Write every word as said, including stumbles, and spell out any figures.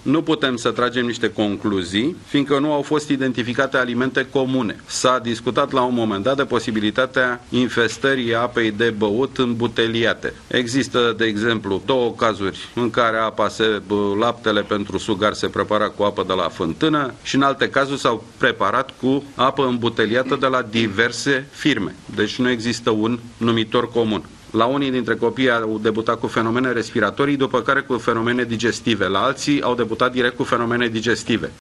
Nu putem să tragem niște concluzii, fiindcă nu au fost identificate alimente comune. S-a discutat la un moment dat de posibilitatea infestării apei de băut îmbuteliate. Există, de exemplu, două cazuri în care apa se, laptele pentru sugar se prepara cu apă de la fântână și în alte cazuri s-au preparat cu apă îmbuteliată de la diverse firme. Deci nu există un numitor comun. La unii dintre copii au debutat cu fenomene respiratorii, după care cu fenomene digestive. La alții au debutat direct cu fenomene digestive.